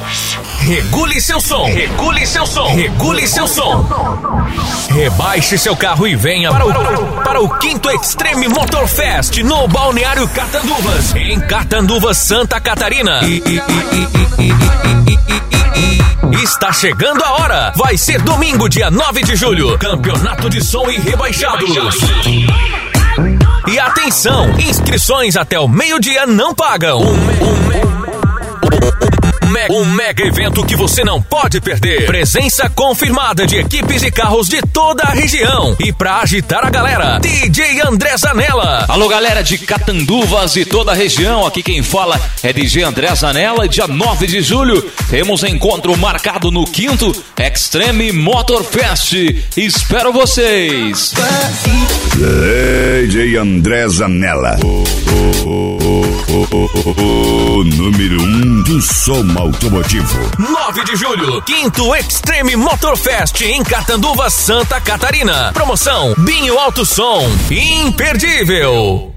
Regule seu som. Regule seu som. Regule seu som. Rebaixe seu carro e venha para o 5º Extreme Motor Fest no Balneário Catanduvas, em Catanduvas, Santa Catarina. Está chegando a hora. Vai ser domingo, dia 9 de julho. Campeonato de som e rebaixados. E atenção, inscrições até o meio-dia não pagam. Um mega evento que você não pode perder. Presença confirmada de equipes e carros de toda a região. E pra agitar a galera, DJ André Zanella. Alô, galera de Catanduvas e toda a região. Aqui quem fala é DJ André Zanella. Dia 9 de julho temos encontro marcado no 5º Extreme Motor Fest. Espero vocês. DJ André Zanella, o número 1 do som automotivo. 9 de julho, 5º Extreme Motor Fest em Catanduvas, Santa Catarina. Promoção Binho Alto Som. Imperdível.